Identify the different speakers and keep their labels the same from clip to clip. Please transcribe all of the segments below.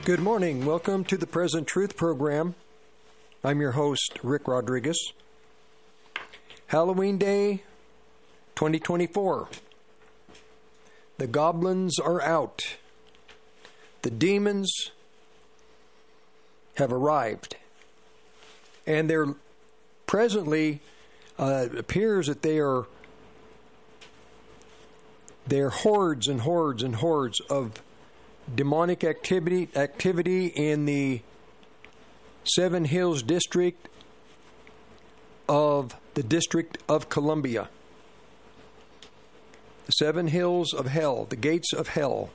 Speaker 1: Good morning. Welcome to the Present Truth Program. I'm your host, Rick Rodriguez. Halloween Day 2024. The goblins are out. The demons have arrived. And they're presently, it appears that they're hordes and hordes and hordes of demonic activity in the Seven Hills district of the District of Columbia. The Seven Hills of Hell, the gates of hell.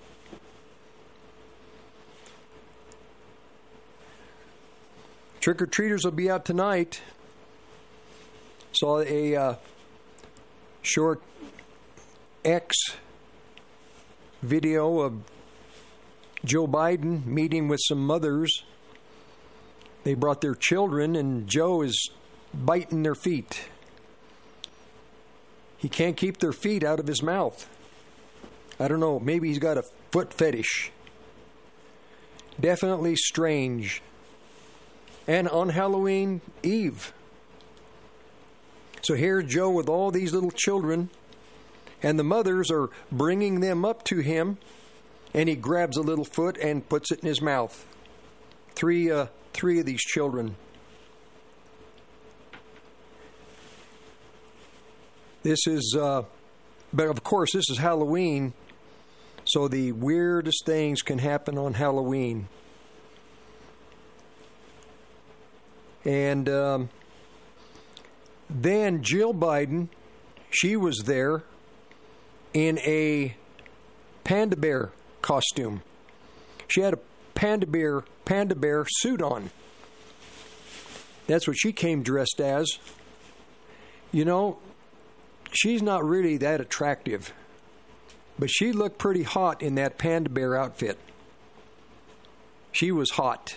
Speaker 1: Trick-or-treaters will be out tonight. Saw a short X video of Joe Biden meeting with some mothers. They brought their children, and Joe is biting their feet. He can't keep their feet out of his mouth. I don't know, maybe he's got a foot fetish. Definitely strange. And on Halloween Eve. So here's Joe with all these little children, and the mothers are bringing them up to him, and he grabs a little foot and puts it in his mouth. Three of these children. This is, but of course, this is Halloween, so the weirdest things can happen on Halloween. And then Jill Biden, she was there in a panda bear costume. She had a panda bear suit on. That's what she came dressed as. You know, she's not really that attractive, but she looked pretty hot in that panda bear outfit. She was hot.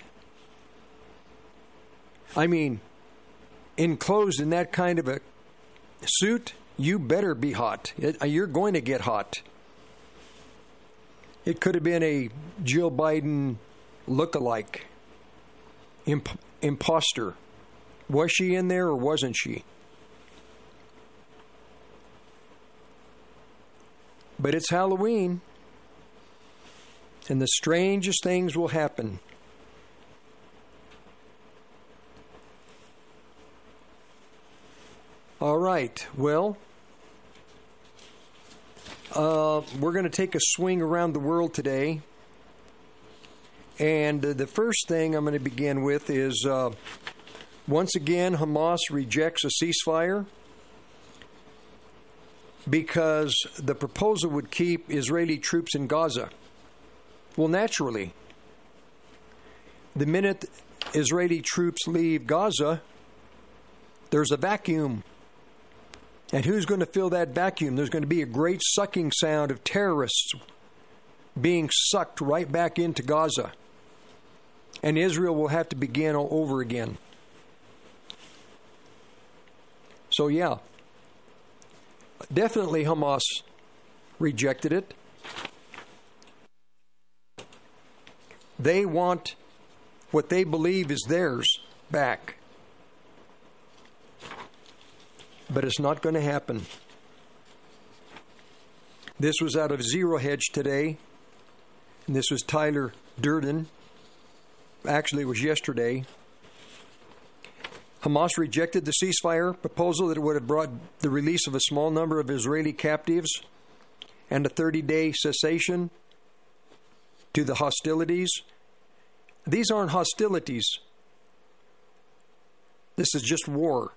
Speaker 1: I mean, enclosed in that kind of a suit, you better be hot. You're going to get hot. It could have been a Jill Biden look-alike, imposter. Was she in there or wasn't she? But it's Halloween, and the strangest things will happen. All right, well, we're going to take a swing around the world today. And the first thing I'm going to begin with is, once again, Hamas rejects a ceasefire because the proposal would keep Israeli troops in Gaza. Well, naturally, the minute Israeli troops leave Gaza, there's a vacuum. And who's going to fill that vacuum? There's going to be a great sucking sound of terrorists being sucked right back into Gaza. And Israel will have to begin all over again. So yeah, definitely Hamas rejected it. They want what they believe is theirs back. But it's not going to happen. This was out of Zero Hedge today. And this was Tyler Durden. Actually, it was yesterday. Hamas rejected the ceasefire proposal that would have brought the release of a small number of Israeli captives and a 30-day cessation to the hostilities. These aren't hostilities. This is just war.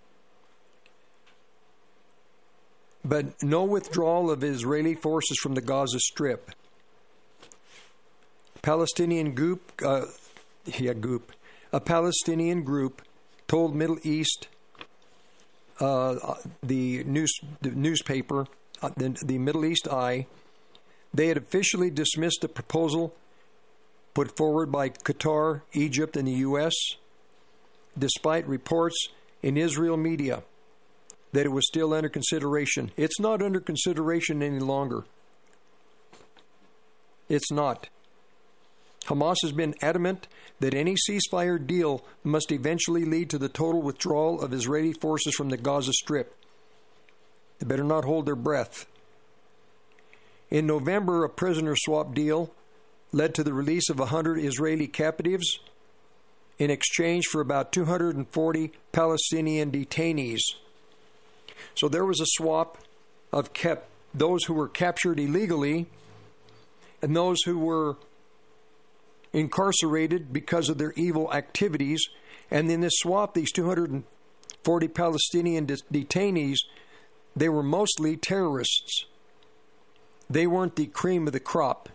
Speaker 1: But no withdrawal of Israeli forces from the Gaza Strip. A Palestinian group told Middle East, the newspaper, the Middle East Eye, they had officially dismissed the proposal put forward by Qatar, Egypt, and the U.S., despite reports in Israel media that it was still under consideration. It's not under consideration any longer. It's not. Hamas has been adamant that any ceasefire deal must eventually lead to the total withdrawal of Israeli forces from the Gaza Strip. They better not hold their breath. In November, a prisoner swap deal led to the release of 100 Israeli captives in exchange for about 240 Palestinian detainees. So there was a swap of those who were captured illegally and those who were incarcerated because of their evil activities. And in this swap, these 240 Palestinian detainees, they were mostly terrorists. They weren't the cream of the crop.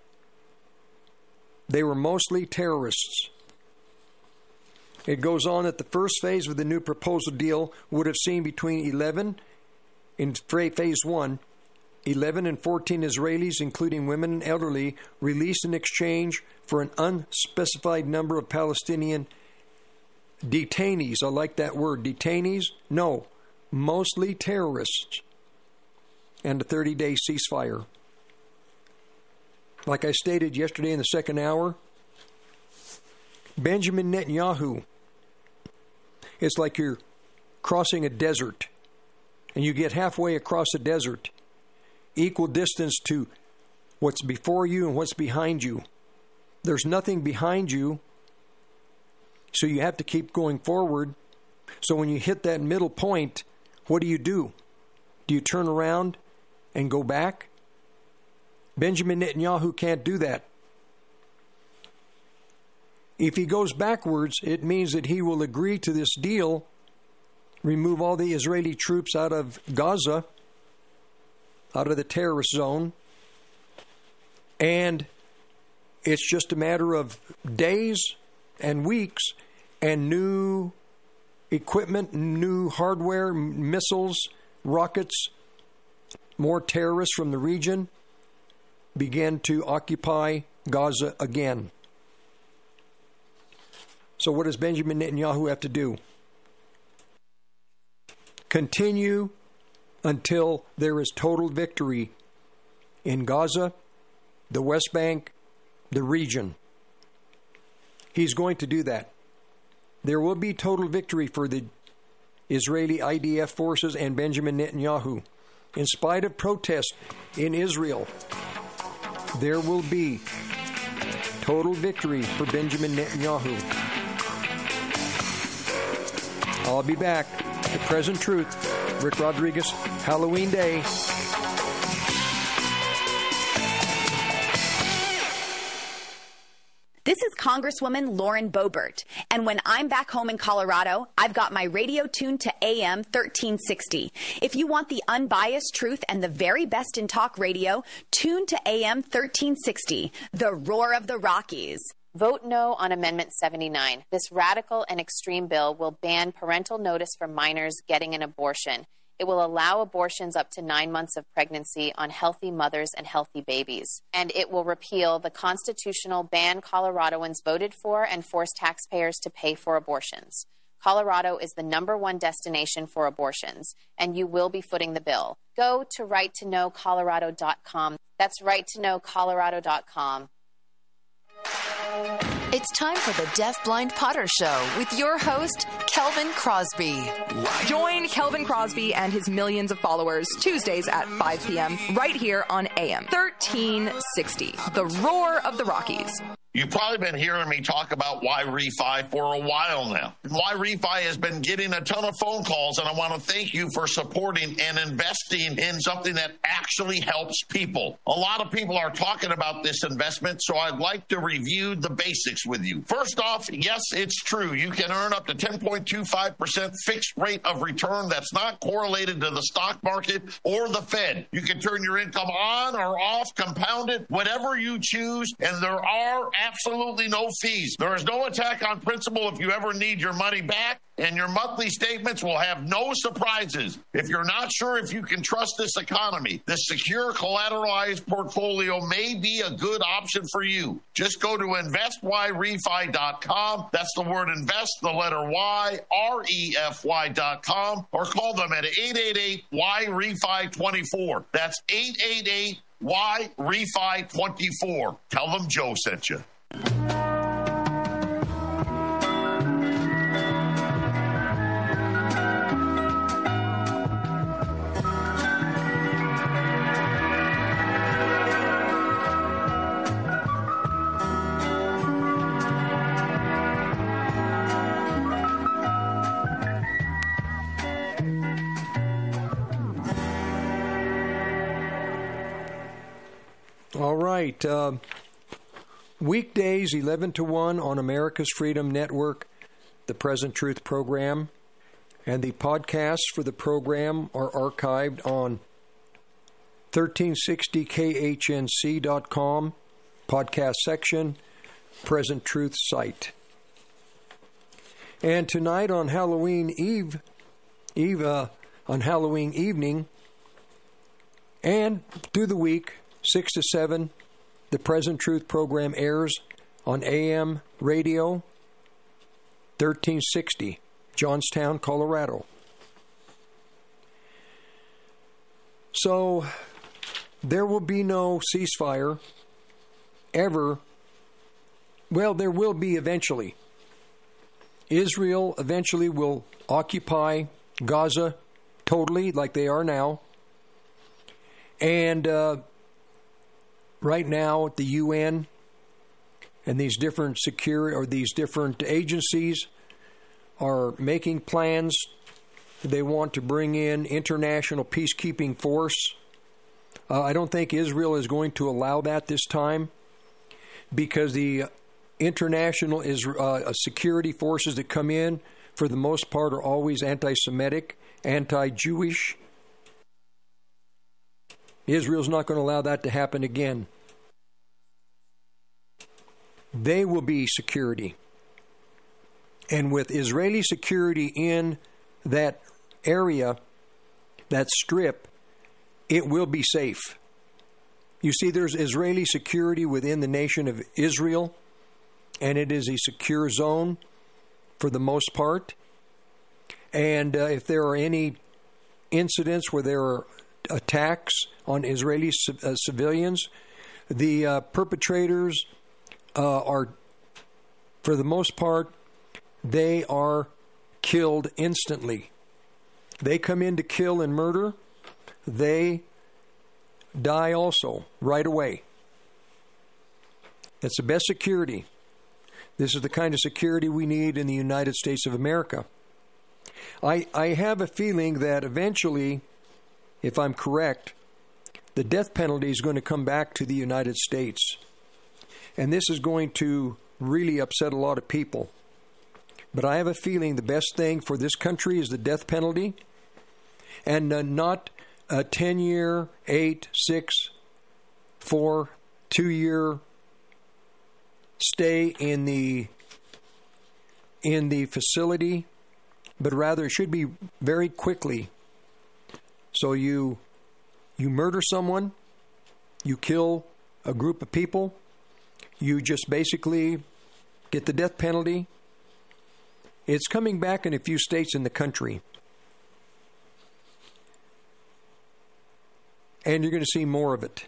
Speaker 1: They were mostly terrorists. It goes on that the first phase of the new proposal deal would have seen between 11, in phase 1, 11 and 14 Israelis, including women and elderly, released in exchange for an unspecified number of Palestinian detainees. I like that word, detainees. No, mostly terrorists. And a 30-day ceasefire. Like I stated yesterday in the second hour, Benjamin Netanyahu, it's like you're crossing a desert, and you get halfway across the desert, equal distance to what's before you and what's behind you. There's nothing behind you, so you have to keep going forward. So when you hit that middle point, what do? Do you turn around and go back? Benjamin Netanyahu can't do that. If he goes backwards, it means that he will agree to this deal, remove all the Israeli troops out of Gaza, out of the terrorist zone, and it's just a matter of days and weeks, and new equipment, new hardware, missiles, rockets, more terrorists from the region begin to occupy Gaza again. So what does Benjamin Netanyahu have to do? Continue until there is total victory in Gaza, the West Bank, the region. He's going to do that. There will be total victory for the Israeli IDF forces and Benjamin Netanyahu. In spite of protests in Israel, there will be total victory for Benjamin Netanyahu. I'll be back. The Present Truth, Rick Rodriguez, Halloween Day.
Speaker 2: This is Congresswoman Lauren Boebert, and when I'm back home in Colorado, I've got my radio tuned to AM 1360. If you want the unbiased truth and the very best in talk radio, tune to AM 1360, the roar of the Rockies.
Speaker 3: Vote no on Amendment 79. This radical and extreme bill will ban parental notice for minors getting an abortion. It will allow abortions up to 9 months of pregnancy on healthy mothers and healthy babies. And it will repeal the constitutional ban Coloradoans voted for and force taxpayers to pay for abortions. Colorado is the #1 destination for abortions, and you will be footing the bill. Go to righttoknowcolorado.com. That's righttoknowcolorado.com.
Speaker 4: It's time for the Deaf Blind Potter Show with your host, Kelvin Crosby.
Speaker 5: Join Kelvin Crosby and his millions of followers Tuesdays at 5 p.m. right here on AM 1360, the roar of the Rockies.
Speaker 6: You've probably been hearing me talk about YRefi for a while now. YRefi has been getting a ton of phone calls, and I want to thank you for supporting and investing in something that actually helps people. A lot of people are talking about this investment, so I'd like to review the basics with you. First off, yes, it's true. You can earn up to 10.25% fixed rate of return that's not correlated to the stock market or the Fed. You can turn your income on or off, compound it, whatever you choose, and there are absolutely no fees. There is no attack on principal if you ever need your money back, and your monthly statements will have no surprises. If you're not sure if you can trust this economy, this secure collateralized portfolio may be a good option for you. Just go to investyrefy.com. That's the word invest, the letter Y, REFY.com, or call them at 888-YREFI24. That's 888-YREFI24. Tell them Joe sent you.
Speaker 1: All right. Weekdays, 11 to 1 on America's Freedom Network, the Present Truth program. And the podcasts for the program are archived on 1360khnc.com, podcast section, Present Truth site. And tonight on Halloween on Halloween evening, and through the week, 6 to 7, the Present Truth program airs on AM radio 1360, Johnstown, Colorado. So there will be no ceasefire ever. Well, there will be eventually. Israel eventually will occupy Gaza totally, like they are now. And right now, the UN and these different these different agencies are making plans. They want to bring in international peacekeeping force. I don't think Israel is going to allow that this time, because the international security forces that come in, for the most part, are always anti-Semitic, anti-Jewish. Israel's not going to allow that to happen again. They will be security. And with Israeli security in that area, that strip, it will be safe. You see, there's Israeli security within the nation of Israel, and it is a secure zone for the most part. And if there are any incidents where there are attacks on Israeli civilians, the perpetrators are, for the most part, they are killed instantly. They come in to kill and murder. They die also right away. That's the best security. This is the kind of security we need in the United States of America. I have a feeling that eventually, if I'm correct, the death penalty is going to come back to the United States. And this is going to really upset a lot of people. But I have a feeling the best thing for this country is the death penalty, and not a 10-year, 8, 6, 4, 2-year stay in the facility, but rather it should be very quickly. So you murder someone, you kill a group of people, you just basically get the death penalty. It's coming back in a few states in the country. And you're going to see more of it.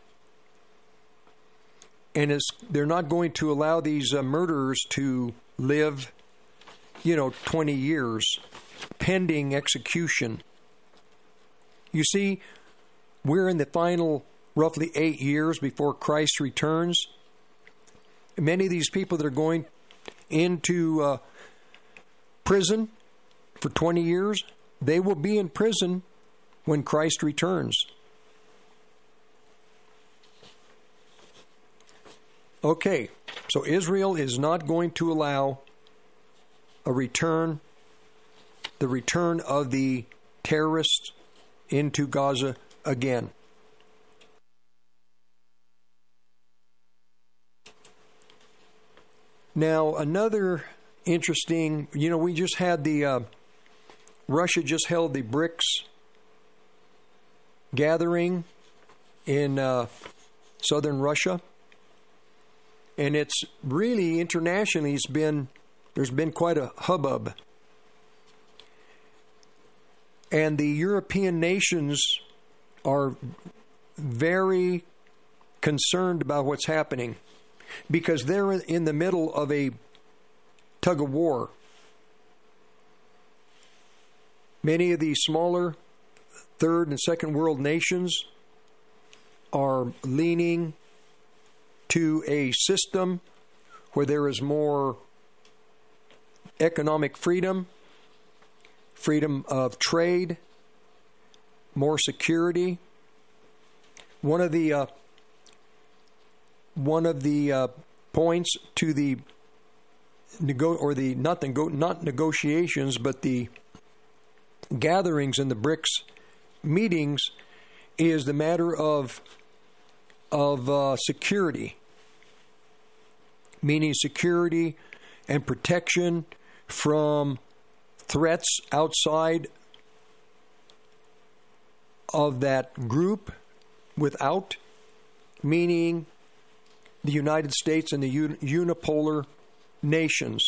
Speaker 1: And they're not going to allow these murderers to live, 20 years pending execution. You see, we're in the final roughly 8 years before Christ returns. Many of these people that are going into prison for 20 years, they will be in prison when Christ returns. Okay, so Israel is not going to allow the return of the terrorists into Gaza again. Now, another interesting, we just had Russia just held the BRICS gathering in southern Russia. And it's really internationally, there's been quite a hubbub. And the European nations are very concerned about what's happening. because they're in the middle of a tug of war. Many of these smaller third and second world nations are leaning to a system where there is more economic freedom, freedom of trade, more security. One of the points to the not negotiations, but the gatherings in the BRICS meetings is the matter of security, meaning security and protection from threats outside of that group, without, meaning the United States and the unipolar nations.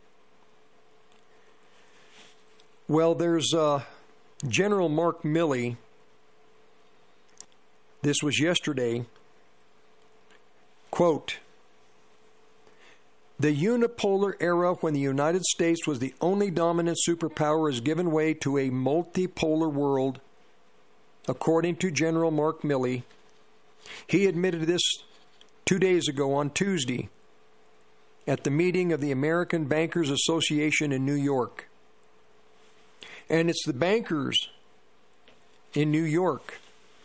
Speaker 1: Well, there's General Mark Milley. This was yesterday. Quote, "The unipolar era when the United States was the only dominant superpower has given way to a multipolar world, according to General Mark Milley." He admitted this 2 days ago on Tuesday at the meeting of the American Bankers Association in New York. And it's the bankers in New York.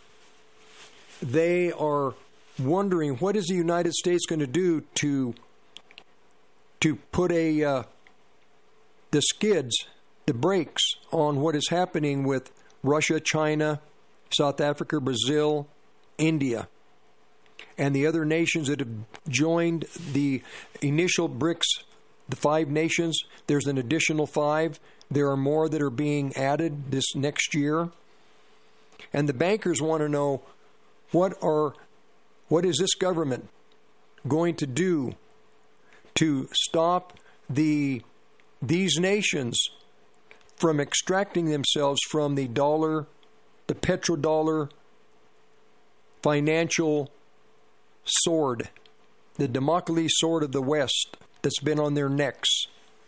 Speaker 1: They are wondering, what is the United States going to do to put the skids, the brakes on what is happening with Russia, China, South Africa, Brazil, India, and the other nations that have joined the initial BRICS, the 5 nations. There's an additional 5. There are more that are being added this next year. And the bankers want to know, what is this government going to do to stop these nations from extracting themselves from the dollar, the petrodollar financial sword, the Damocles sword of the West that's been on their necks.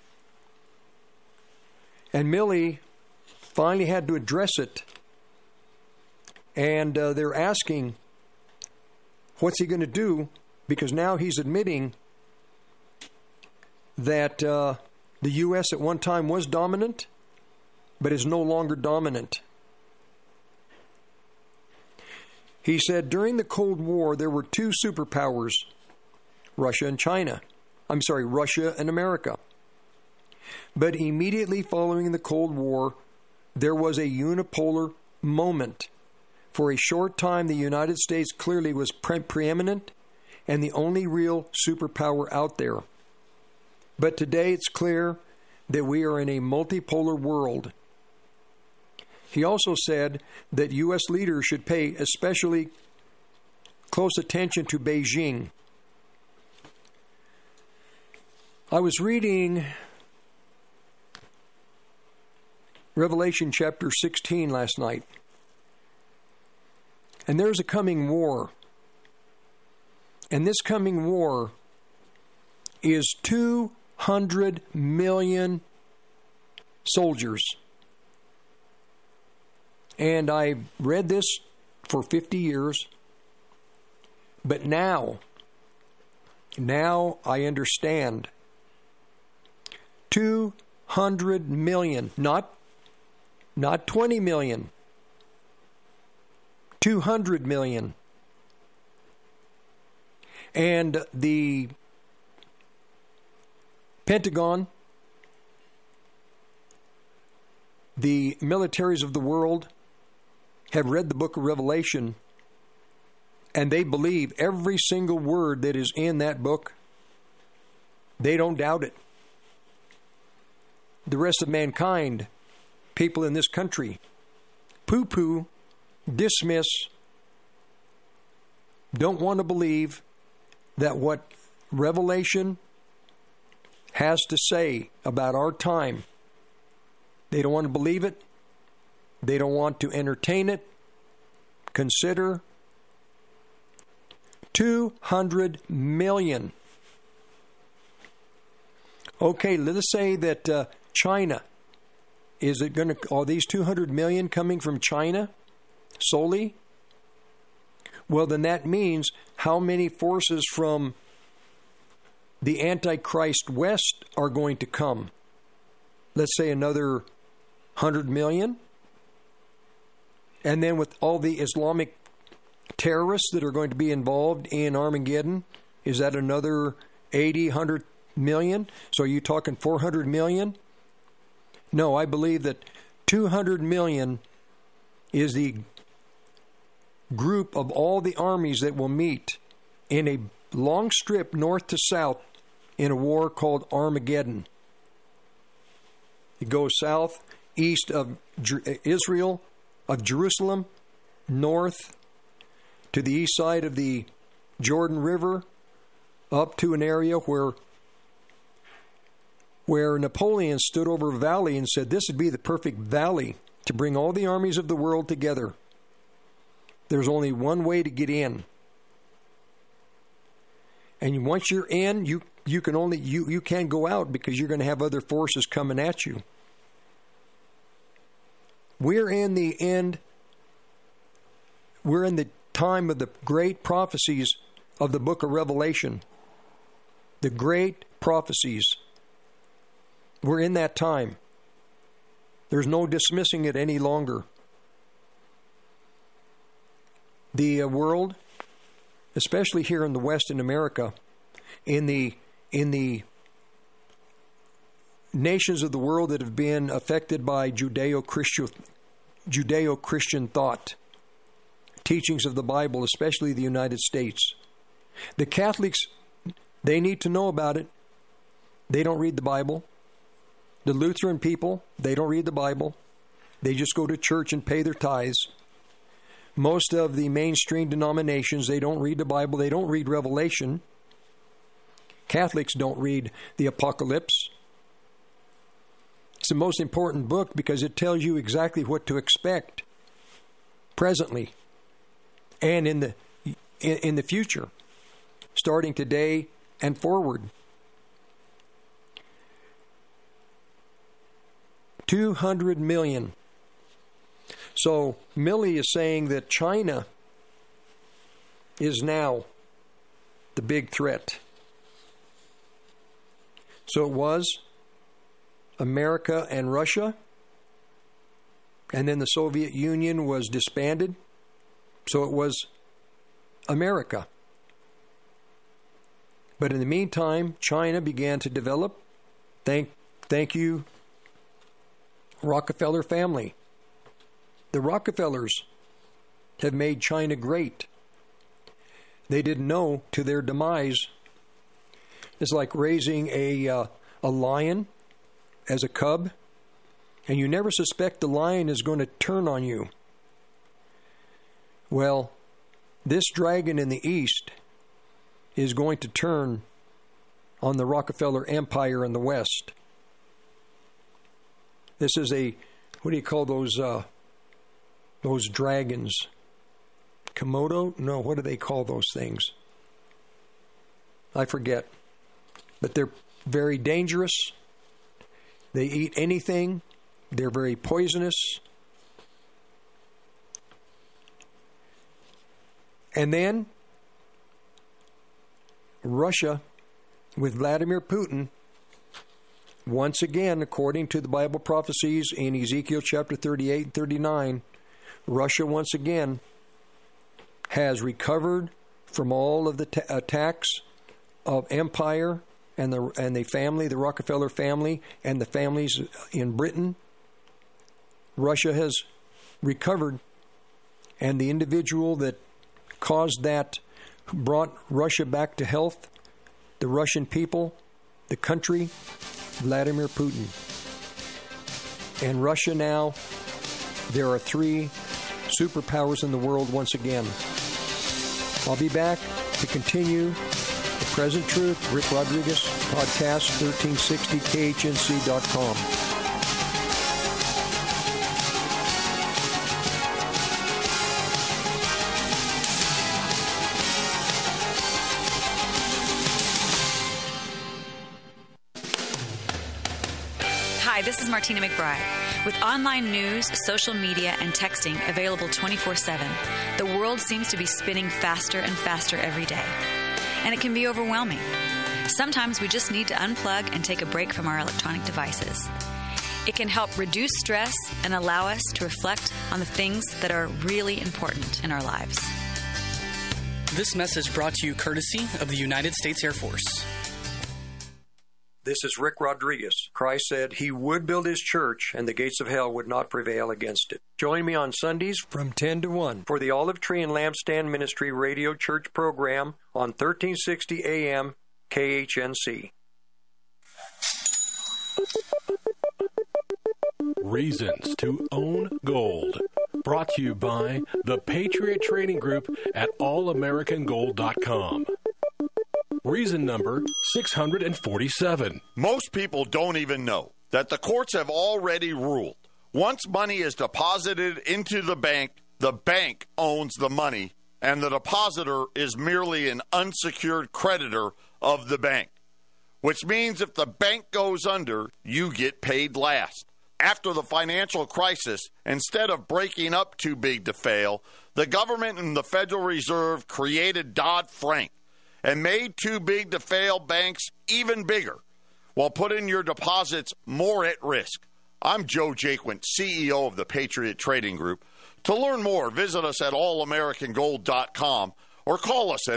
Speaker 1: And Milley finally had to address it. And they're asking, what's he going to do? Because now he's admitting that the U.S. at one time was dominant, but is no longer dominant. He said, during the Cold War, there were 2 superpowers, Russia and America. But immediately following the Cold War, there was a unipolar moment. For a short time, the United States clearly was preeminent and the only real superpower out there. But today it's clear that we are in a multipolar world. He also said that U.S. leaders should pay especially close attention to Beijing. I was reading Revelation chapter 16 last night. And there's a coming war. And this coming war is 200 million soldiers. And I read this for 50 years. But now I understand. 200 million, not 20 million. 200 million. And the Pentagon, the militaries of the world have read the book of Revelation, and they believe every single word that is in that book. They don't doubt it. The rest of mankind, people in this country, poo-poo, dismiss, don't want to believe that what Revelation has to say about our time. They don't want to believe it. They don't want to entertain it. Consider 200 million Okay, let us say that China, are these 200 million coming from China solely? Well, then that means how many forces from the Antichrist West are going to come? Let's say another 100 million. And then with all the Islamic terrorists that are going to be involved in Armageddon, is that another 80, 100 million? So are you talking 400 million? No, I believe that 200 million is the group of all the armies that will meet in a long strip north to south in a war called Armageddon. It goes south, east of Israel, of Jerusalem, north to the east side of the Jordan River, up to an area where Napoleon stood over a valley and said this would be the perfect valley to bring all the armies of the world together. There's only one way to get in. And once you're in, you can't go out because you're going to have other forces coming at you. We're in the end. We're in the time of the great prophecies of the book of Revelation. The great prophecies. We're in that time. There's no dismissing it any longer. The world, especially here in the West in America, in the nations of the world that have been affected by Judeo-Christian thought, teachings of the Bible, especially the United States. The Catholics, they need to know about it. They don't read the Bible. The Lutheran people, they don't read the Bible. They just go to church and pay their tithes. Most of the mainstream denominations, they don't read the Bible. They don't read Revelation. Catholics don't read the Apocalypse. It's the most important book because it tells you exactly what to expect presently and in the future, starting today and forward. 200 million. So Millie is saying that China is now the big threat. So it was America and Russia, and then the Soviet Union was disbanded. So it was America. But in the meantime, China began to develop. Thank you, Rockefeller family. The Rockefellers have made China great. They didn't know to their demise. It's like raising a lion as a cub, and you never suspect the lion is going to turn on you. Well, this dragon in the east is going to turn on the Rockefeller Empire in the west. This is what do you call those dragons? Komodo? No, what do they call those things? I forget. But they're very dangerous. They eat anything. They're very poisonous. And then Russia, with Vladimir Putin, once again, according to the Bible prophecies in Ezekiel chapter 38 and 39, Russia once again has recovered from all of the attacks of empire and the family, the Rockefeller family, and the families in Britain. Russia has recovered, and the individual that caused that, brought Russia back to health, the Russian people, the country, Vladimir Putin. And Russia now, there are 3 superpowers in the world once again. I'll be back to continue The Present Truth, Rick Rodriguez, podcast 1360khnc.com.
Speaker 7: Hi, this is Martina McBride. With online news, social media, and texting available 24/7, the world seems to be spinning faster and faster every day. And it can be overwhelming. Sometimes we just need to unplug and take a break from our electronic devices. It can help reduce stress and allow us to reflect on the things that are really important in our lives.
Speaker 8: This message brought to you courtesy of the United States Air Force.
Speaker 1: This is Rick Rodriguez. Christ said he would build his church and the gates of hell would not prevail against it. Join me on Sundays from 10 to 1 for the Olive Tree and Lampstand Ministry Radio Church program on 1360 AM KHNC.
Speaker 9: Reasons to own gold. Brought to you by the Patriot Trading Group at allamericangold.com. Reason number 647.
Speaker 10: Most people don't even know that the courts have already ruled. Once money is deposited into the bank owns the money, and the depositor is merely an unsecured creditor of the bank. Which means if the bank goes under, you get paid last. After the financial crisis, instead of breaking up too big to fail, the government and the Federal Reserve created Dodd-Frank and made too big to fail banks even bigger, while putting your deposits more at risk. I'm Joe Jaquint, CEO of the Patriot Trading Group. To learn more, visit us at allamericangold.com or call us at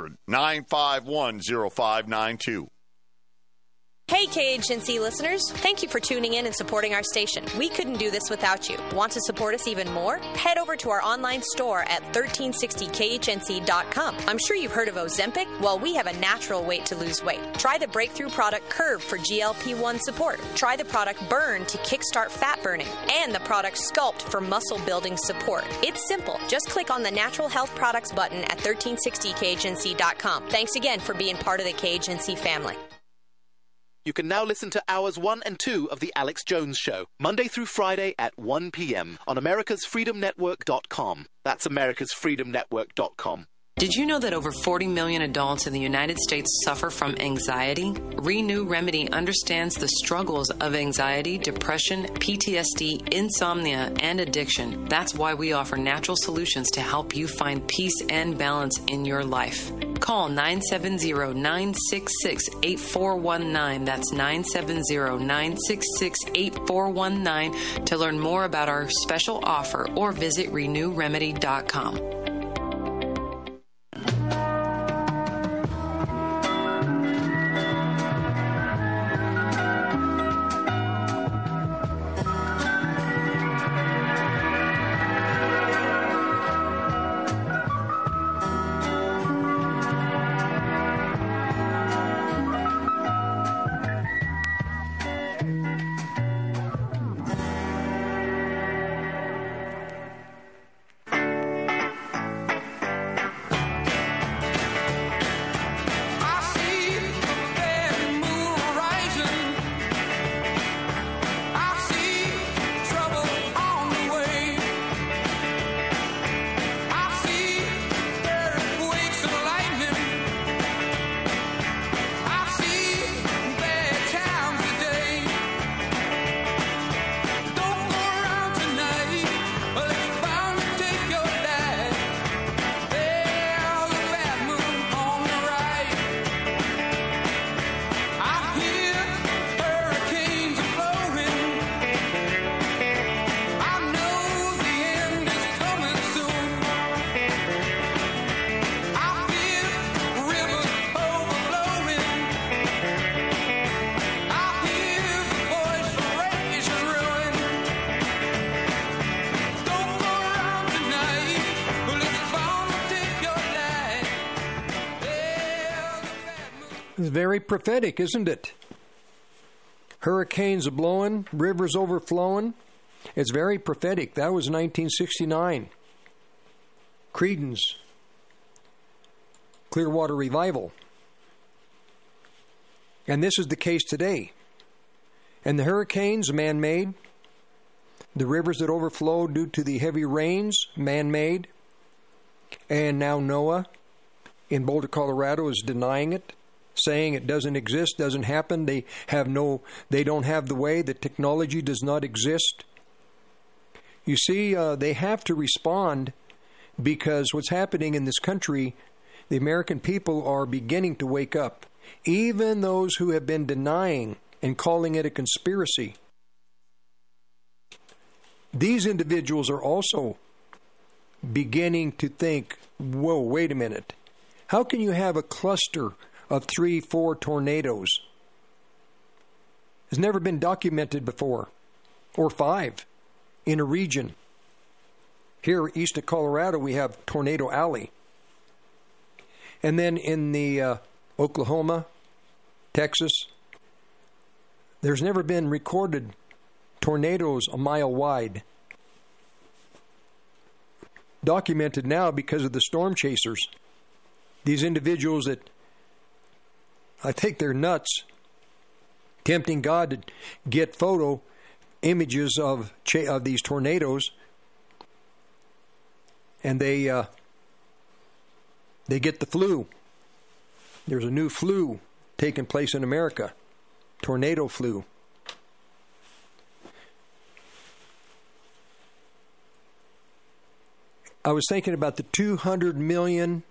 Speaker 10: 800-951-0592.
Speaker 11: Hey KHNC listeners, thank you for tuning in and supporting our station. We couldn't do this without you. Want to support us even more? Head over to our online store at 1360khnc.com. I'm sure you've heard of Ozempic. Well, we have a natural way to lose weight. Try the breakthrough product Curve for GLP-1 support. Try the product Burn to kickstart fat burning. And the product Sculpt for muscle building support. It's simple. Just click on the Natural Health Products button at 1360khnc.com. Thanks again for being part of the KHNC family.
Speaker 12: You can now listen to Hours 1 and 2 of The Alex Jones Show, Monday through Friday at 1 p.m. on americasfreedomnetwork.com. That's americasfreedomnetwork.com.
Speaker 13: Did you know that over 40 million adults in the United States suffer from anxiety? Renew Remedy understands the struggles of anxiety, depression, PTSD, insomnia, and addiction. That's why we offer natural solutions to help you find peace and balance in your life. Call 970-966-8419. That's 970-966-8419 to learn more about our special offer or visit renewremedy.com.
Speaker 1: It's very prophetic, isn't it? Hurricanes a-blowing, rivers overflowing. It's very prophetic. That was 1969. Creedence, Clearwater Revival. And this is the case today. And the hurricanes, man-made. The rivers that overflow due to the heavy rains, man-made. And now NOAA in Boulder, Colorado is denying it, saying it doesn't exist, doesn't happen. They don't have the way. The technology does not exist. You see, they have to respond because what's happening in this country, the American people are beginning to wake up. Even those who have been denying and calling it a conspiracy. These individuals are also beginning to think, whoa, wait a minute. How can you have a cluster of 3-4 tornadoes? It's never been documented before. Or 5 in a region. Here east of Colorado, we have Tornado Alley. And then in the Oklahoma, Texas, there's never been recorded tornadoes a mile wide. Documented now because of the storm chasers. These individuals that, I think they're nuts, tempting God to get photo images of these tornadoes, and they get the flu. There's a new flu taking place in America, tornado flu. I was thinking about the 200 million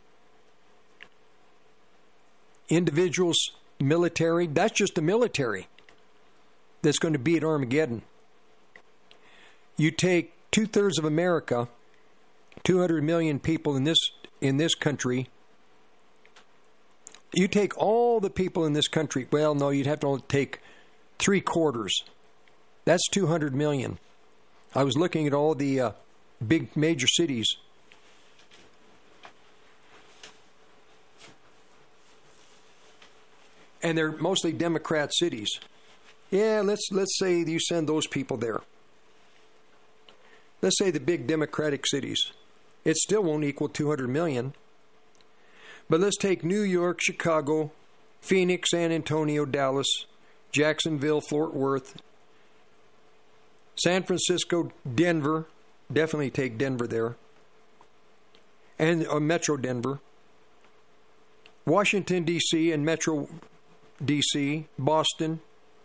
Speaker 1: individuals, military. That's just the military that's going to be at Armageddon. You take 2/3 of America, 200 million people in this country. You take all the people in this country. Well, no, you'd have to only take 3/4. That's 200 million. I was looking at all the big major cities. And they're mostly Democrat cities. Yeah, let's say you send those people there. Let's say the big Democratic cities. It still won't equal 200 million. But let's take New York, Chicago, Phoenix, San Antonio, Dallas, Jacksonville, Fort Worth, San Francisco, Denver. Definitely take Denver there. And Metro Denver. Washington, D.C. and Metro D.C., Boston.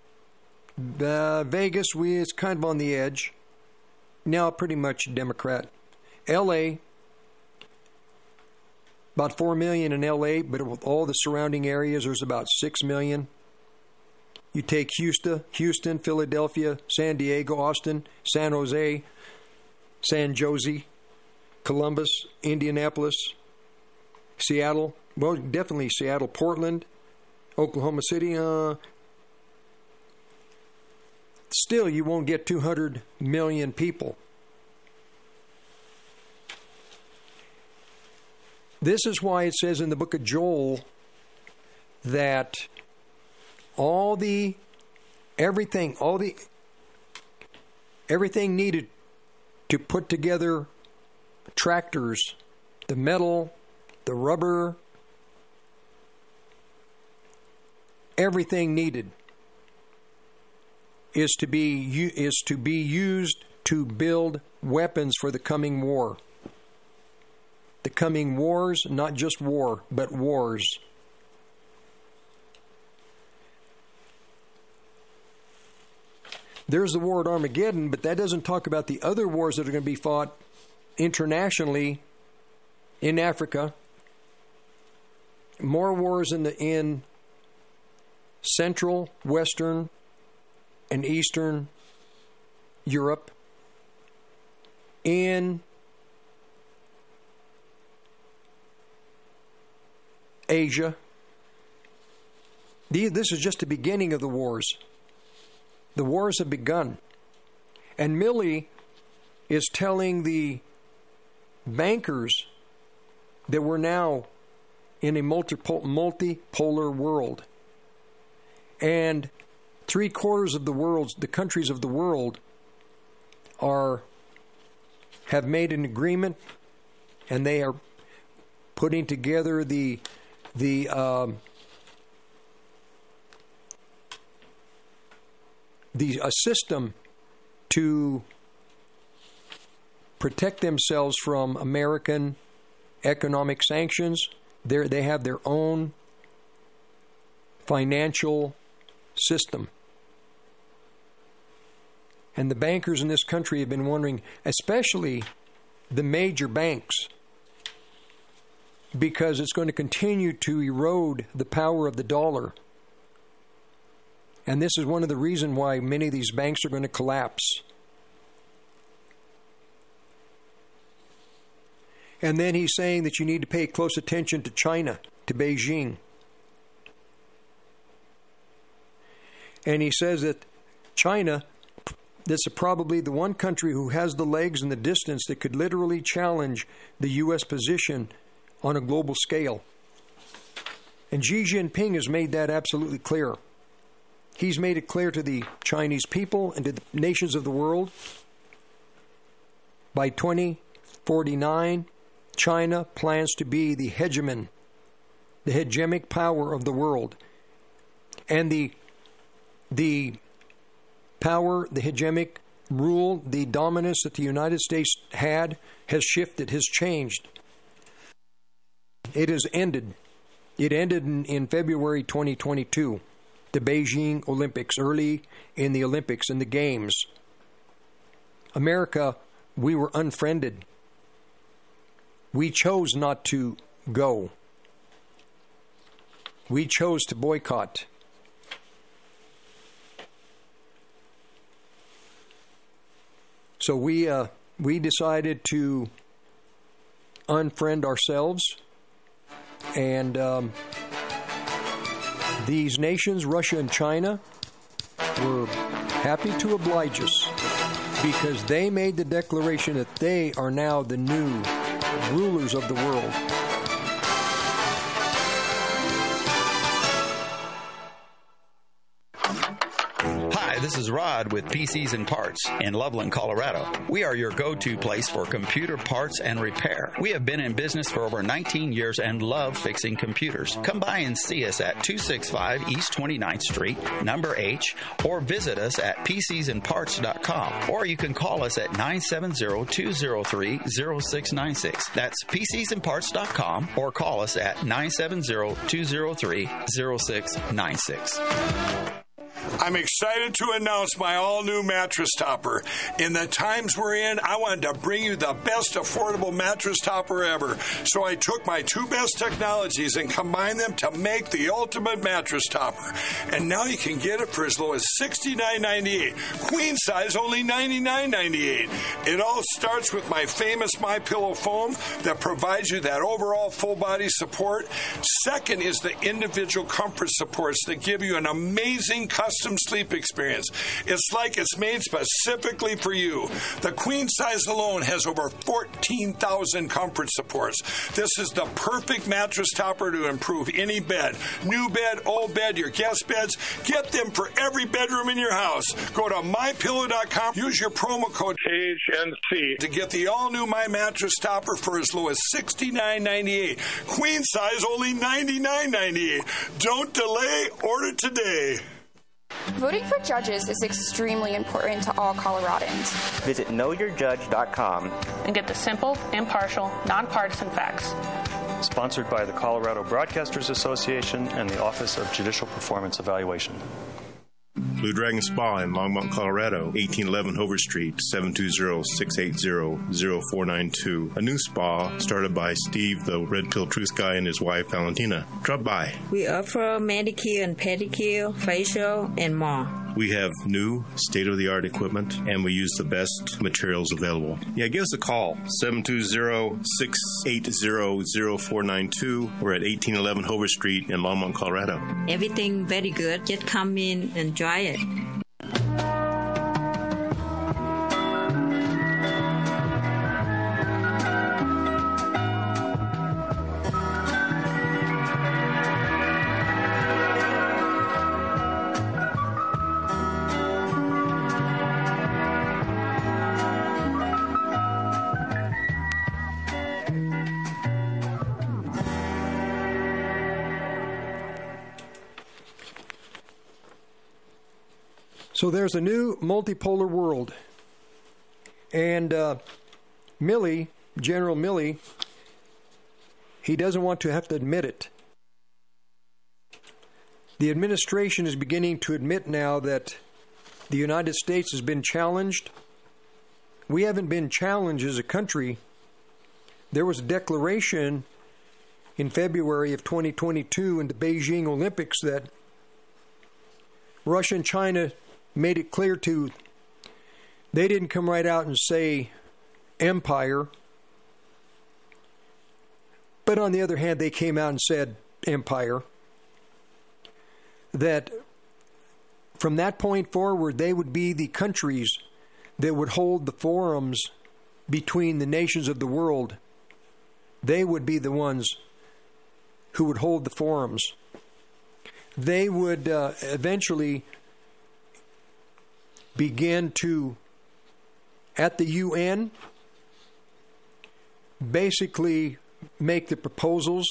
Speaker 1: Vegas, it's kind of on the edge. Now pretty much Democrat. L.A., about 4 million in L.A., but with all the surrounding areas, there's about 6 million. You take Houston, Philadelphia, San Diego, Austin, San Jose, San Jose, Columbus, Indianapolis, Seattle. Well, definitely Seattle, Portland, Oklahoma City. Still, you won't get 200 million people. This is why it says in the book of Joel that everything needed to put together tractors, the metal, the rubber, everything needed is to be used to build weapons for the coming war. The coming wars, not just war, but wars. There's the war at Armageddon, but that doesn't talk about the other wars that are going to be fought internationally in Africa. More wars in Central, Western, and Eastern Europe. In Asia. This is just the beginning of the wars. The wars have begun. And Milley is telling the bankers that we're now in a multipolar world. And 3/4 of the countries of the world have made an agreement, and they are putting together a system to protect themselves from American economic sanctions. They have their own financial system. And the bankers in this country have been wondering, especially the major banks, because it's going to continue to erode the power of the dollar. And this is one of the reasons why many of these banks are going to collapse. And then he's saying that you need to pay close attention to China, to Beijing. And he says that China, this is probably the one country who has the legs and the distance that could literally challenge the U.S. position on a global scale. And Xi Jinping has made that absolutely clear. He's made it clear to the Chinese people and to the nations of the world. By 2049, China plans to be the hegemon, the hegemonic power of the world. And the power, the hegemonic rule, the dominance that the United States had has shifted, has changed. It has ended. It ended in February 2022, the Beijing Olympics, early in the Olympics and the Games. America, we were unfriended. We chose not to go. We chose to boycott. So we decided to unfriend ourselves, and these nations, Russia and China, were happy to oblige us because they made the declaration that they are now the new rulers of the world.
Speaker 14: Hi, this is Rod with PCs and Parts in Loveland, Colorado. We are your go-to place for computer parts and repair. We have been in business for over 19 years and love fixing computers. Come by and see us at 265 East 29th Street, number H, or visit us at PCsandParts.com. Or you can call us at 970-203-0696. That's PCsandParts.com, or call us at 970-203-0696.
Speaker 15: I'm excited to announce my all-new mattress topper. In the times we're in, I wanted to bring you the best affordable mattress topper ever. So I took my two best technologies and combined them to make the ultimate mattress topper. And now you can get it for as low as $69.98. Queen size, only $99.98. It all starts with my famous MyPillow foam that provides you that overall full body support. Second is the individual comfort supports that give you an amazing custom sleep experience. It's like it's made specifically for you. The queen size alone has over 14,000 comfort supports. This is the perfect mattress topper to improve any bed. New bed, old bed, your guest beds. Get them for every bedroom in your house. Go to MyPillow.com. Use your promo code KHNC to get the all-new My Mattress Topper for as low as $69.98. Queen size, only $99.98. Don't delay. Order today.
Speaker 16: Voting for judges is extremely important to all Coloradans.
Speaker 17: Visit knowyourjudge.com
Speaker 18: and get the simple, impartial, nonpartisan facts.
Speaker 19: Sponsored by the Colorado Broadcasters Association and the Office of Judicial Performance Evaluation.
Speaker 20: Blue Dragon Spa in Longmont, Colorado, 1811 Hover Street, 720-680-0492. A new spa started by Steve, the Red Pill Truth Guy, and his wife, Valentina. Drop by.
Speaker 21: We offer manicure and pedicure, facial, and more.
Speaker 20: We have new state-of-the-art equipment, and we use the best materials available. Yeah, give us a call, 720-680-0492. We're at 1811 Hover Street in Longmont, Colorado.
Speaker 21: Everything very good. Just come in and try it.
Speaker 1: So there's a new multipolar world. And Milley, General Milley, he doesn't want to have to admit it. The administration is beginning to admit now that the United States has been challenged. We haven't been challenged as a country. There was a declaration in February of 2022 in the Beijing Olympics that Russia and China made it clear to, they didn't come right out and say empire, but on the other hand, they came out and said empire, that from that point forward, they would be the countries that would hold the forums between the nations of the world. They would be the ones who would hold the forums. They would eventually begin to, at the UN, basically make the proposals.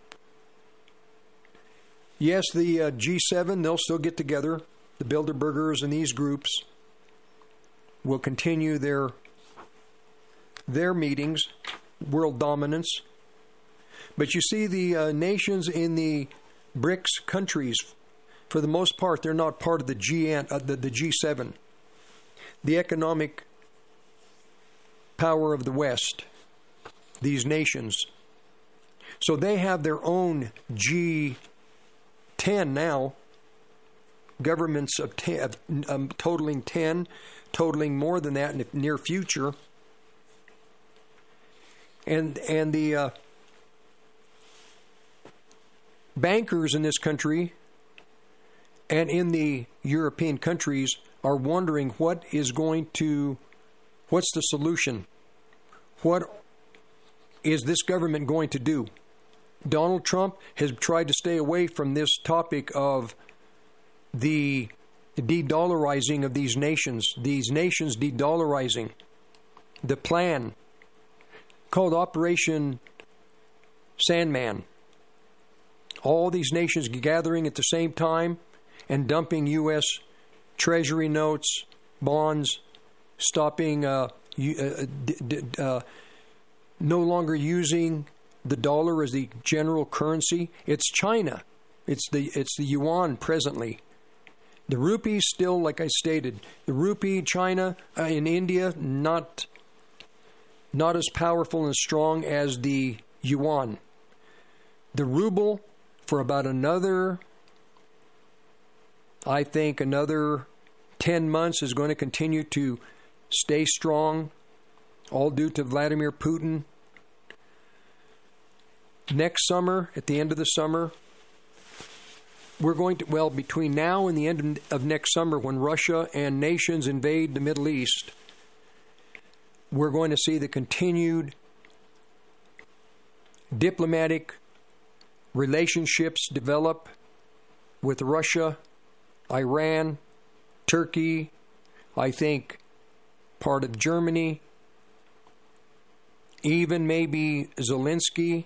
Speaker 1: Yes, the G7, they'll still get together. The Bilderbergers and these groups will continue their meetings, world dominance. But you see, the nations in the BRICS countries, for the most part, they're not part of the G7, the economic power of the West, these nations. So they have their own G10 now, governments of totaling 10, totaling more than that in the near future. And the bankers in this country and in the European countries are wondering what's the solution? What is this government going to do? Donald Trump has tried to stay away from this topic of the de-dollarizing of these nations de-dollarizing. The plan called Operation Sandman. All these nations gathering at the same time and dumping U.S. Treasury notes, bonds, stopping, no longer using the dollar as the general currency. It's China. It's the yuan presently. The rupee still, like I stated, the rupee, China, in India, not as powerful and strong as the yuan. The ruble, for about another 10 months, is going to continue to stay strong, all due to Vladimir Putin. Next summer, at the end of the summer, we're going to, between now and the end of next summer, when Russia and nations invade the Middle East, we're going to see the continued diplomatic relationships develop with Russia, Iran, Turkey, I think part of Germany, even maybe Zelensky,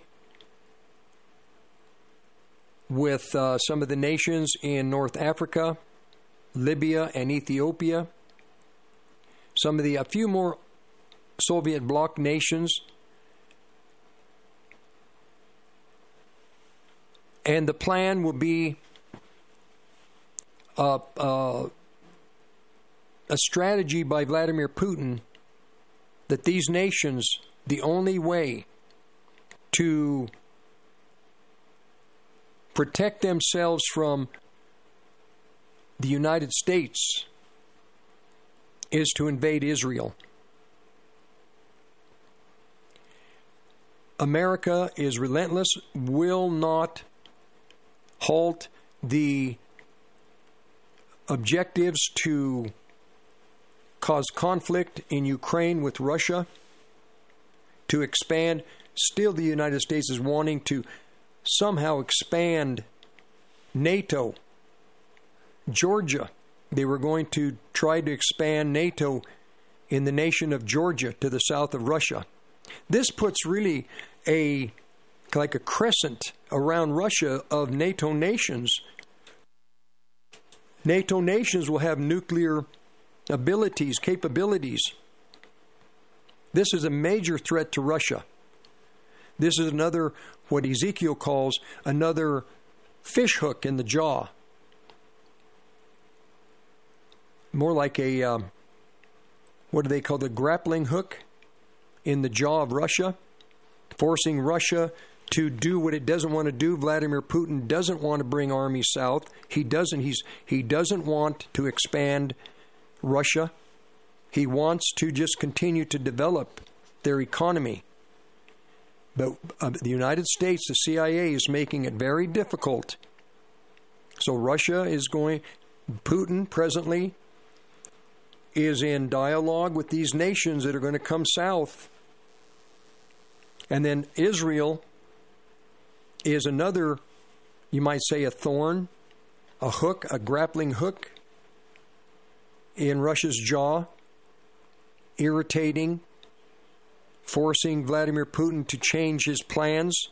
Speaker 1: with some of the nations in North Africa, Libya and Ethiopia, a few more Soviet bloc nations. And the plan will be a strategy by Vladimir Putin that these nations, the only way to protect themselves from the United States is to invade Israel. America is relentless, will not halt the objectives to cause conflict in Ukraine with Russia, to expand. Still, the United States is wanting to somehow expand NATO. Georgia, they were going to try to expand NATO in the nation of Georgia to the south of Russia. This puts really like a crescent around Russia of NATO nations. NATO nations will have nuclear capabilities. This is a major threat to Russia. This is another, what Ezekiel calls, another fish hook in the jaw more like a, what do they call the grappling hook in the jaw of Russia, forcing Russia to do what it doesn't want to do. Vladimir Putin doesn't want to bring armies south. He doesn't want to expand Russia. He wants to just continue to develop their economy. But the United States, the CIA, is making it very difficult. So Russia is going, Putin presently is in dialogue with these nations that are going to come south. And then Israel is another, you might say, a thorn, a hook, a grappling hook in Russia's jaw, irritating, forcing Vladimir Putin to change his plans.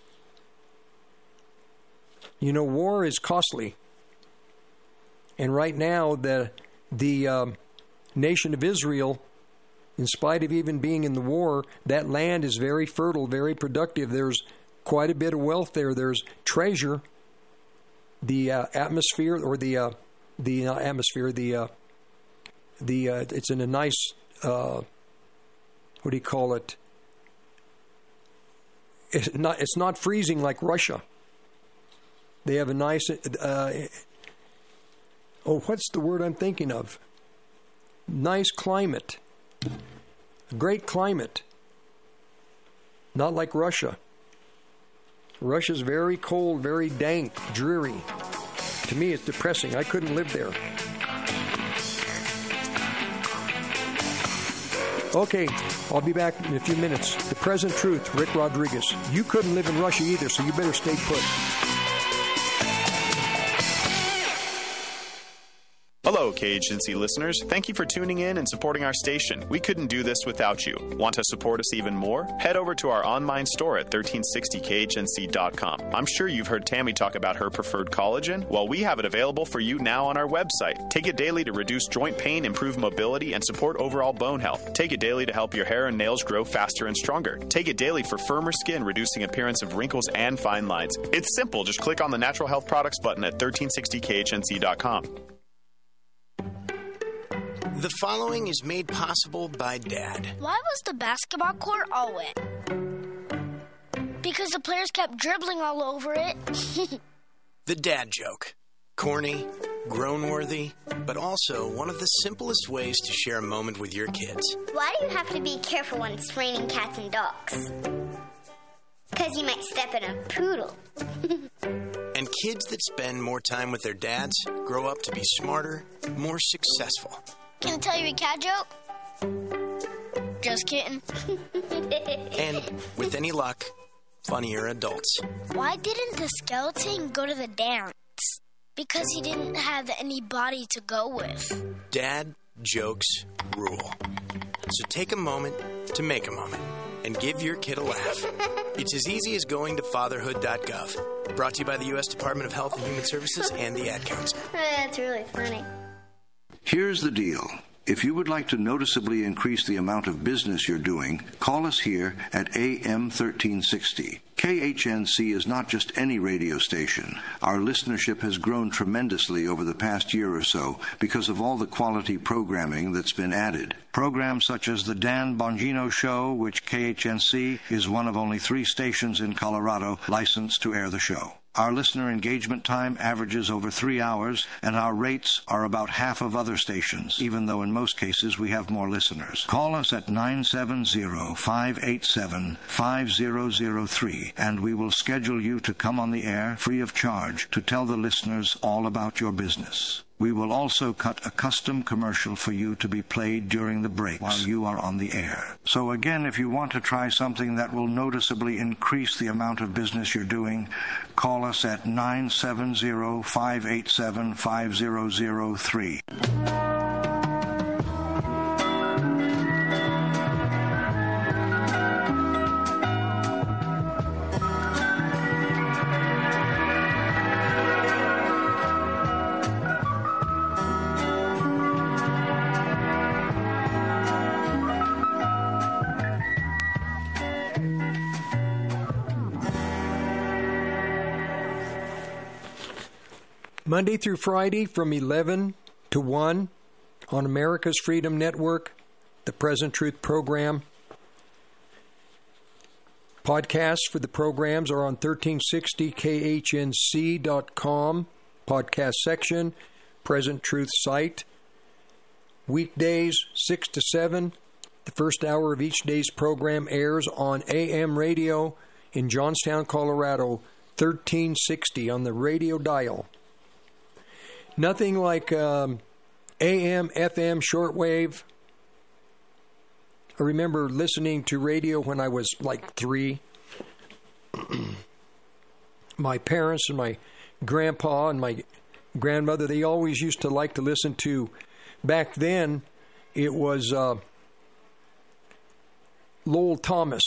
Speaker 1: You know, war is costly. And right now, the nation of Israel, in spite of even being in the war, that land is very fertile, very productive. There's quite a bit of wealth there. There's treasure. The atmosphere, or the not atmosphere, it's in a nice, what do you call it? It's not freezing like Russia. They have a nice, what's the word I'm thinking of? Nice climate. Great climate. Not like Russia. Russia's very cold, very dank, dreary. To me, it's depressing. I couldn't live there. Okay, I'll be back in a few minutes. The Present Truth, Rick Rodriguez. You couldn't live in Russia either, so you better stay put.
Speaker 2: Hello, KHNC listeners. Thank you for tuning in and supporting our station. We couldn't do this without you. Want to support us even more? Head over to our online store at 1360khnc.com. I'm sure you've heard Tammy talk about her preferred collagen. Well, we have it available for you now on our website. Take it daily to reduce joint pain, improve mobility, and support overall bone health. Take it daily to help your hair and nails grow faster and stronger. Take it daily for firmer skin, reducing appearance of wrinkles and fine lines. It's simple. Just click on the Natural Health Products button at 1360khnc.com.
Speaker 22: The following is made possible by Dad.
Speaker 23: Why was the basketball court all wet? Because the players kept dribbling all over it.
Speaker 22: The dad joke. Corny, grown-worthy, but also one of the simplest ways to share a moment with your kids.
Speaker 24: Why do you have to be careful when it's raining cats and dogs? Because you might step in a poodle.
Speaker 22: And kids that spend more time with their dads grow up to be smarter, more successful.
Speaker 23: Can I tell you a cat joke? Just kidding.
Speaker 22: And, with any luck, funnier adults.
Speaker 23: Why didn't the skeleton go to the dance? Because he didn't have any body to go with.
Speaker 22: Dad jokes rule. So take a moment to make a moment and give your kid a laugh. It's as easy as going to fatherhood.gov. Brought to you by the U.S. Department of Health and Human Services and the Ad Council.
Speaker 24: That's really funny.
Speaker 25: Here's the deal. If you would like to noticeably increase the amount of business you're doing, call us here at AM 1360. KHNC is not just any radio station. Our listenership has grown tremendously over the past year or so because of all the quality programming that's been added. Programs such as The Dan Bongino Show, which KHNC is one of only 3 stations in Colorado licensed to air the show. Our listener engagement time averages over 3 hours, and our rates are about half of other stations, even though in most cases we have more listeners. Call us at 970-587-5003, and we will schedule you to come on the air free of charge to tell the listeners all about your business. We will also cut a custom commercial for you to be played during the breaks while you are on the air. So again, if you want to try something that will noticeably increase the amount of business you're doing, call us at 970-587-5003.
Speaker 1: Monday through Friday from 11 to 1, on America's Freedom Network, the Present Truth program. Podcasts for the programs are on 1360khnc.com, podcast section, Present Truth site. Weekdays, 6 to 7. The first hour of each day's program airs on AM radio in Johnstown, Colorado, 1360 on the radio dial. Nothing like AM, FM, shortwave. I remember listening to radio when I was like 3. My parents and my grandpa and my grandmother, they always used to like to listen to, back then, it was Lowell Thomas.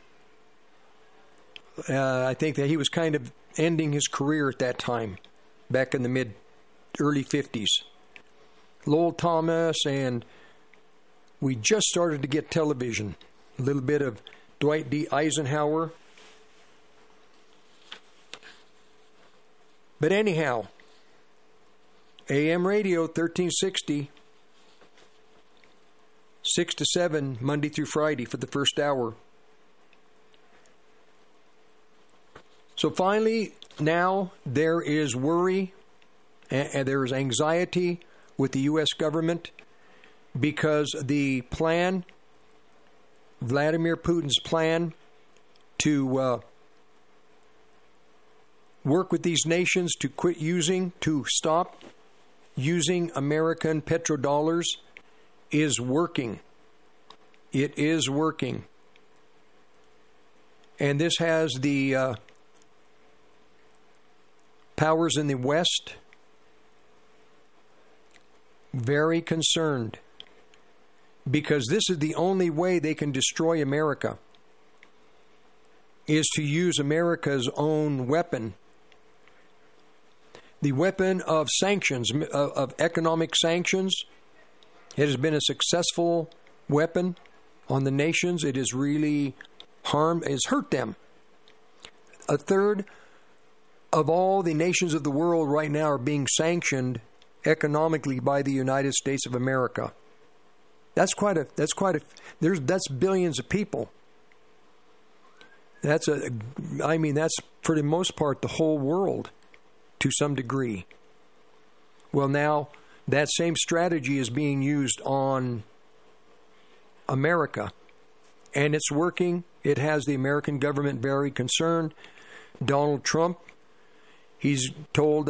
Speaker 1: I think that he was kind of ending his career at that time, back in the early 50s. Lowell Thomas, and we just started to get television. A little bit of Dwight D. Eisenhower. But anyhow, AM radio 1360, 6 to 7, Monday through Friday for the first hour. So finally, now there is worry and there is anxiety with the U.S. government because the plan, Vladimir Putin's plan to work with these nations to stop using American petrodollars is working. It is working. And this has the powers in the West very concerned, because this is the only way they can destroy America, is to use America's own weapon. The weapon of sanctions, of economic sanctions. It has been a successful weapon on the nations. It has really hurt them. A third of all the nations of the world right now are being sanctioned economically by the United States of America. That's billions of people. That's for the most part the whole world to some degree. Well, now that same strategy is being used on America, and it's working. It has the American government very concerned. Donald Trump, he's told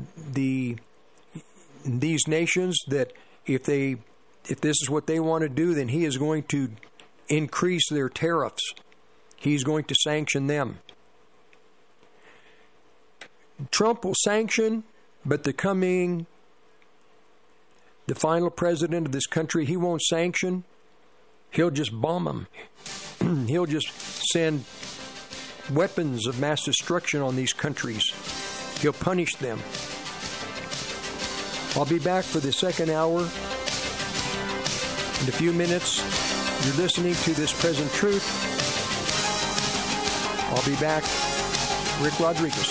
Speaker 1: these nations that if this is what they want to do, then he is going to increase their tariffs. He's going to sanction them. Trump will sanction, but the final president of this country, he won't sanction. He'll just bomb them. He'll just send weapons of mass destruction on these countries. He'll punish them. I'll be back for the second hour in a few minutes. You're listening to This Present Truth. I'll be back. Rick Rodriguez.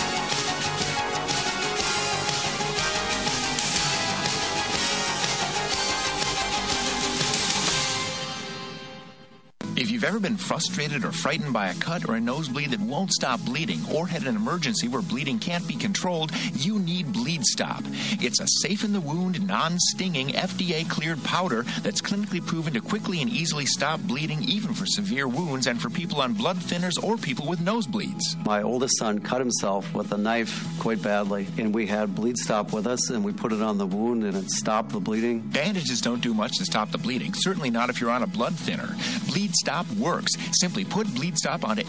Speaker 3: If you've ever been frustrated or frightened by a cut or a nosebleed that won't stop bleeding, or had an emergency where bleeding can't be controlled, you need Bleed Stop. It's a safe-in-the-wound, non-stinging, FDA-cleared powder that's clinically proven to quickly and easily stop bleeding, even for severe wounds and for people on blood thinners or people with nosebleeds.
Speaker 4: My oldest son cut himself with a knife quite badly, and we had Bleed Stop with us, and we put it on the wound, and it stopped the bleeding.
Speaker 3: Bandages don't do much to stop the bleeding, certainly not if you're on a blood thinner. Bleed Stop works. Simply put Bleed Stop onto